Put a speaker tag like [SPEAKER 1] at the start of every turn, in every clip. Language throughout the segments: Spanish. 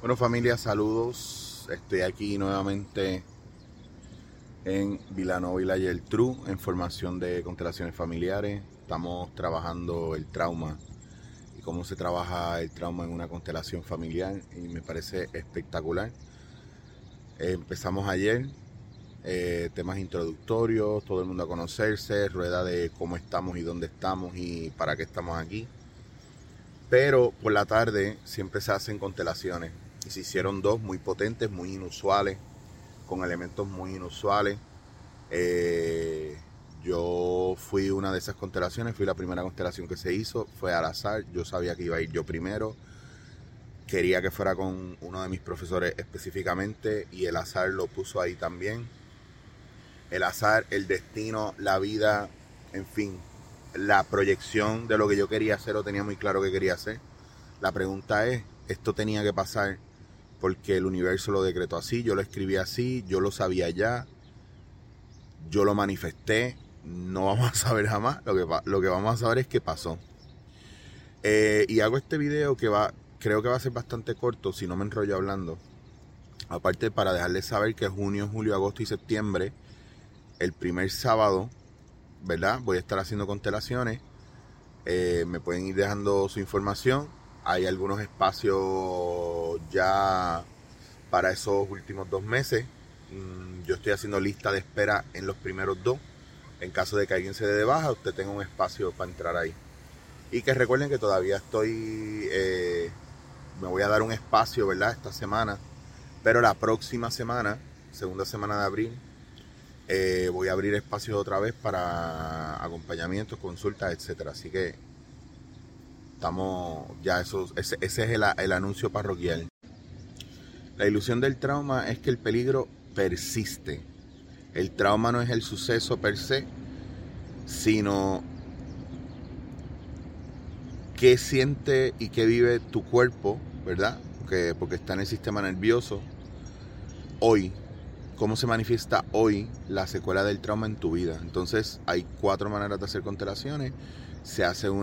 [SPEAKER 1] Bueno, familia, saludos. Estoy aquí nuevamente en Vilanova y La Geltrú en formación de constelaciones familiares. Estamos trabajando el trauma y cómo se trabaja el trauma en una constelación familiar y me parece espectacular. Empezamos ayer, temas introductorios, todo el mundo a conocerse, rueda de cómo estamos y dónde estamos y para qué estamos aquí. Pero por la tarde siempre se hacen constelaciones y se hicieron dos muy potentes, muy inusuales, con elementos muy inusuales. Yo fui una de esas constelaciones, fui la primera constelación que se hizo, fue al azar. Yo sabía que iba a ir yo primero, quería que fuera con uno de mis profesores específicamente y el azar lo puso ahí también. El azar, el destino, la vida, en fin, la proyección de lo que yo quería hacer o tenía muy claro que quería hacer. La pregunta es, esto tenía que pasar porque el universo lo decretó así, yo lo escribí así, yo lo sabía ya, yo lo manifesté, no vamos a saber jamás, lo que vamos a saber es qué pasó. Y hago este video que creo que va a ser bastante corto si no me enrollo hablando. Aparte para dejarles saber que junio, julio, agosto y septiembre, el primer sábado, ¿verdad? Voy a estar haciendo constelaciones. Me pueden ir dejando su información. Hay algunos espacios ya para esos últimos 2 meses. Yo estoy haciendo lista de espera en los primeros 2. En caso de que alguien se dé de baja, usted tenga un espacio para entrar ahí. Y que recuerden que todavía me voy a dar un espacio, ¿verdad? Esta semana. Pero la próxima semana, segunda semana de abril, voy a abrir espacios otra vez para acompañamientos, consultas, etcétera. Así que estamos ya, ese es el anuncio parroquial. La ilusión del trauma es que el peligro persiste. El trauma no es el suceso per se, sino qué siente y qué vive tu cuerpo, ¿verdad? Porque está en el sistema nervioso hoy. Cómo se manifiesta hoy la secuela del trauma en tu vida. Entonces hay 4 maneras de hacer constelaciones. Se hace a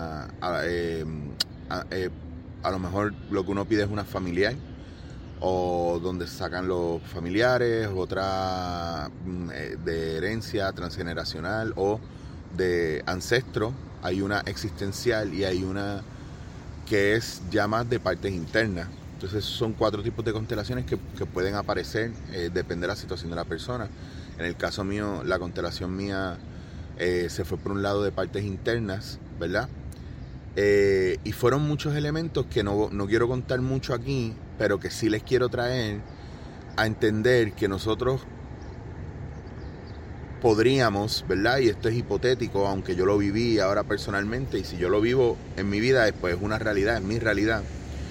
[SPEAKER 1] lo mejor lo que uno pide es una familiar, o donde se sacan los familiares, otra de herencia transgeneracional o de ancestro. Hay una existencial y hay una que es ya más de partes internas. Entonces son 4 tipos de constelaciones que pueden aparecer, depende de la situación de la persona. En el caso mío, la constelación mía se fue por un lado de partes internas, ¿verdad? Y fueron muchos elementos que no quiero contar mucho aquí, pero que sí les quiero traer a entender que nosotros podríamos, ¿verdad? Y esto es hipotético, aunque yo lo viví ahora personalmente, y si yo lo vivo en mi vida, pues es una realidad, es mi realidad.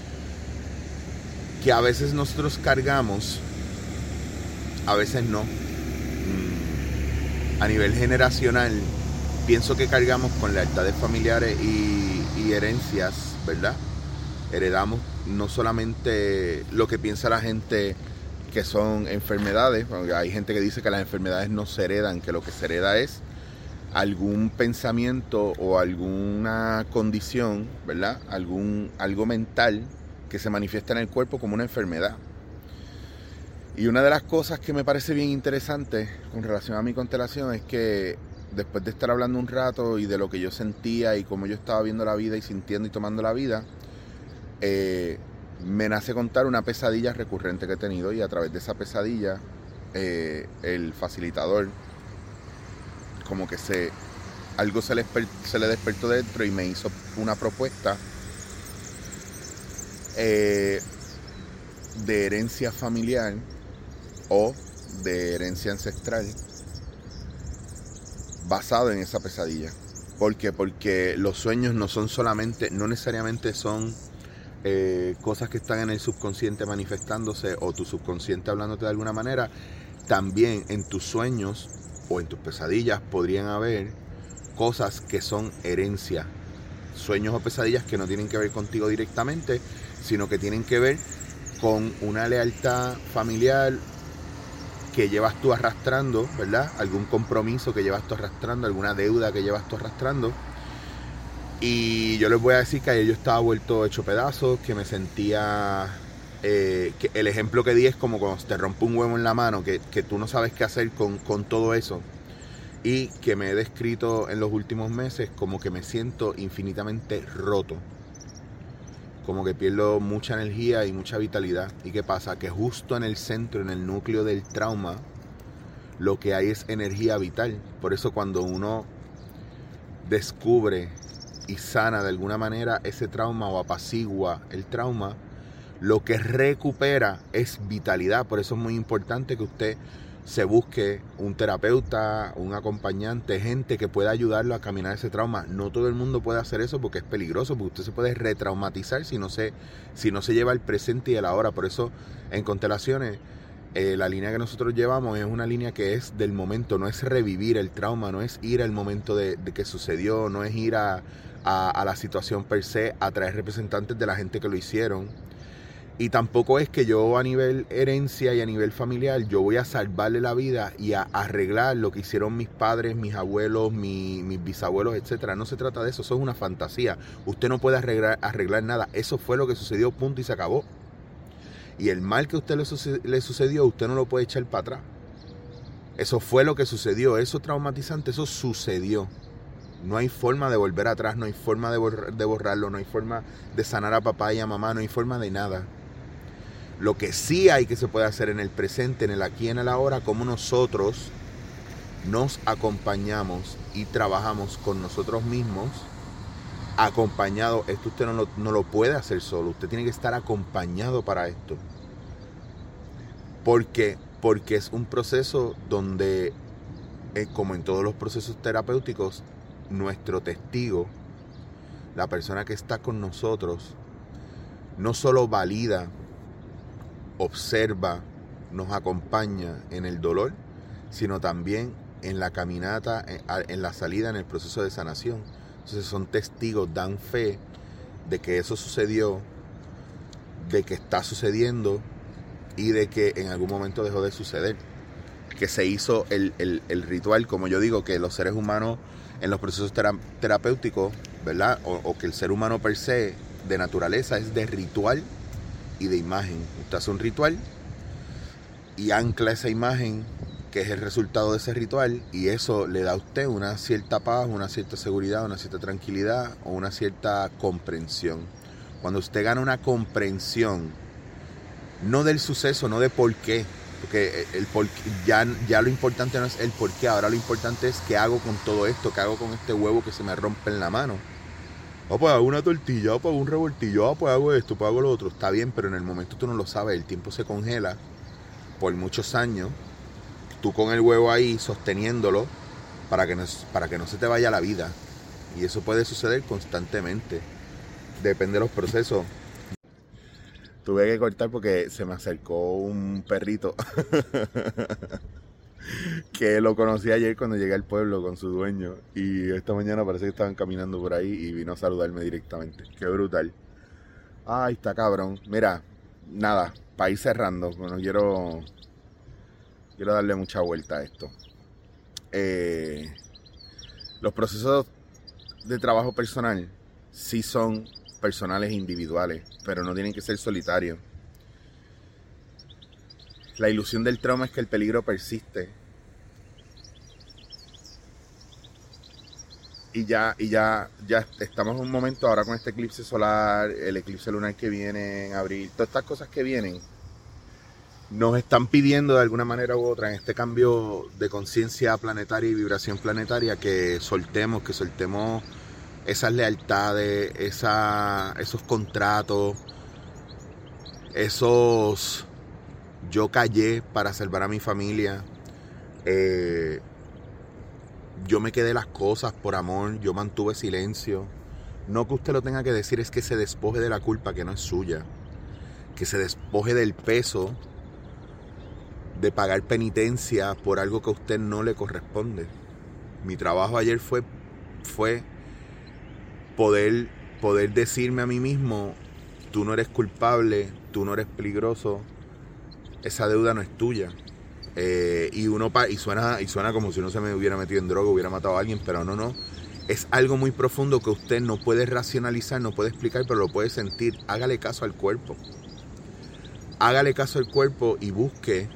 [SPEAKER 1] Que a veces nosotros cargamos, a veces no. A nivel generacional, pienso que cargamos con lealtades familiares y herencias, ¿verdad? Heredamos no solamente lo que piensa la gente que son enfermedades, porque hay gente que dice que las enfermedades no se heredan, que lo que se hereda es algún pensamiento o alguna condición, ¿verdad? Algo mental que se manifiesta en el cuerpo como una enfermedad. Y una de las cosas que me parece bien interesante con relación a mi constelación es que después de estar hablando un rato y de lo que yo sentía y cómo yo estaba viendo la vida y sintiendo y tomando la vida, me nace contar una pesadilla recurrente que he tenido, y a través de esa pesadilla el facilitador como que algo se le despertó dentro y me hizo una propuesta de herencia familiar o de herencia ancestral basado en esa pesadilla. ¿Por qué? Porque los sueños no necesariamente son cosas que están en el subconsciente manifestándose o tu subconsciente hablándote de alguna manera. También en tus sueños o en tus pesadillas podrían haber cosas que son herencia, sueños o pesadillas que no tienen que ver contigo directamente, sino que tienen que ver con una lealtad familiar que llevas tú arrastrando, ¿verdad? Algún compromiso que llevas tú arrastrando, alguna deuda que llevas tú arrastrando. Y yo les voy a decir que ayer yo estaba vuelto hecho pedazos, que me sentía que el ejemplo que di es como cuando te rompe un huevo en la mano, que tú no sabes qué hacer con todo eso. Y que me he descrito en los últimos meses como que me siento infinitamente roto. Como que pierdo mucha energía y mucha vitalidad. ¿Y qué pasa? Que justo en el centro, en el núcleo del trauma, lo que hay es energía vital. Por eso cuando uno descubre y sana de alguna manera ese trauma o apacigua el trauma, lo que recupera es vitalidad. Por eso es muy importante que usted se busque un terapeuta, un acompañante, gente que pueda ayudarlo a caminar ese trauma. No todo el mundo puede hacer eso porque es peligroso, porque usted se puede retraumatizar si no se lleva el presente y el ahora. Por eso en constelaciones la línea que nosotros llevamos es una línea que es del momento, no es revivir el trauma, no es ir al momento de que sucedió, no es ir a la situación per se, a traer representantes de la gente que lo hicieron. Y tampoco es que yo a nivel herencia y a nivel familiar yo voy a salvarle la vida y a arreglar lo que hicieron mis padres, mis abuelos, mis bisabuelos, etc. No se trata de eso, eso es una fantasía. Usted no puede arreglar nada. Eso fue lo que sucedió, punto y se acabó. Y el mal que a usted le sucedió, usted no lo puede echar para atrás. Eso fue lo que sucedió, eso traumatizante, eso sucedió. No hay forma de volver atrás, no hay forma de borrarlo, no hay forma de sanar a papá y a mamá, no hay forma de nada. Lo que sí hay que se puede hacer en el presente, en el aquí y en el ahora, como nosotros nos acompañamos y trabajamos con nosotros mismos, acompañado. Esto usted no lo puede hacer solo, usted tiene que estar acompañado para esto. Porque es un proceso donde, como en todos los procesos terapéuticos, nuestro testigo, la persona que está con nosotros, no solo valida, observa, nos acompaña en el dolor, sino también en la caminata, en la salida, en el proceso de sanación. Entonces son testigos, dan fe de que eso sucedió, de que está sucediendo y de que en algún momento dejó de suceder. Que se hizo el ritual, como yo digo, que los seres humanos en los procesos terapéuticos, ¿verdad? O que el ser humano per se, de naturaleza, es de ritual y de imagen. Usted hace un ritual y ancla esa imagen que es el resultado de ese ritual, y eso le da a usted una cierta paz, una cierta seguridad, una cierta tranquilidad o una cierta comprensión. Cuando usted gana una comprensión, no del suceso, no de por qué, porque ya lo importante no es el por qué, ahora lo importante es qué hago con todo esto, qué hago con este huevo que se me rompe en la mano. Pues hago una tortilla, pues hago un revoltillo, pues hago esto, pues hago lo otro. Está bien, pero en el momento tú no lo sabes, el tiempo se congela por muchos años, tú con el huevo ahí sosteniéndolo para que no se te vaya la vida. Y eso puede suceder constantemente, depende de los procesos. Tuve que cortar porque se me acercó un perrito que lo conocí ayer cuando llegué al pueblo con su dueño, y esta mañana parece que estaban caminando por ahí y vino a saludarme directamente. Qué brutal. Ay, está cabrón. Mira, nada, para ir cerrando, bueno, quiero darle mucha vuelta a esto. Los procesos de trabajo personal sí son personales e individuales, pero no tienen que ser solitarios. La ilusión del trauma es que el peligro persiste. Y ya estamos en un momento ahora con este eclipse solar, el eclipse lunar que viene en abril, todas estas cosas que vienen, nos están pidiendo de alguna manera u otra, en este cambio de conciencia planetaria y vibración planetaria, que soltemos esas lealtades, esos contratos, esos yo callé para salvar a mi familia, yo me quedé las cosas por amor, yo mantuve silencio. No que usted lo tenga que decir, es que se despoje de la culpa que no es suya, que se despoje del peso de pagar penitencia por algo que a usted no le corresponde. Mi trabajo ayer fue poder decirme a mí mismo, tú no eres culpable, tú no eres peligroso, esa deuda no es tuya. Y suena como si uno se me hubiera metido en droga, hubiera matado a alguien, pero no. Es algo muy profundo que usted no puede racionalizar, no puede explicar, pero lo puede sentir. Hágale caso al cuerpo. hágale caso al cuerpo y busque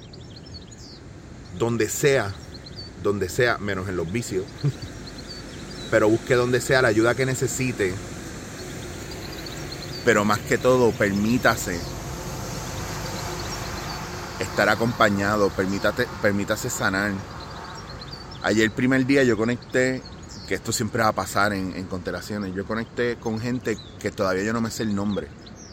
[SPEAKER 1] donde sea, menos en los vicios, pero busque donde sea la ayuda que necesite, pero más que todo, permítase estar acompañado, permítase sanar. Ayer el primer día yo conecté, que esto siempre va a pasar en constelaciones, yo conecté con gente que todavía yo no me sé el nombre,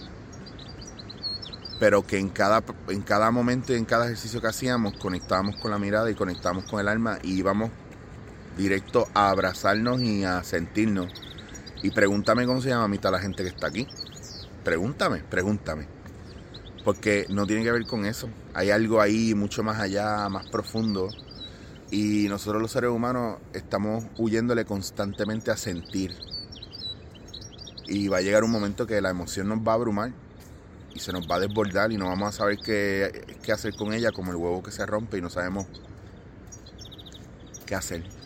[SPEAKER 1] pero que en cada momento y en cada ejercicio que hacíamos conectábamos con la mirada y conectábamos con el alma y íbamos directo a abrazarnos y a sentirnos. Y pregúntame cómo se llama mitad la gente que está aquí. Pregúntame. Porque no tiene que ver con eso. Hay algo ahí mucho más allá, más profundo. Y nosotros los seres humanos estamos huyéndole constantemente a sentir. Y va a llegar un momento que la emoción nos va a abrumar y se nos va a desbordar y no vamos a saber qué hacer con ella, como el huevo que se rompe y no sabemos qué hacer.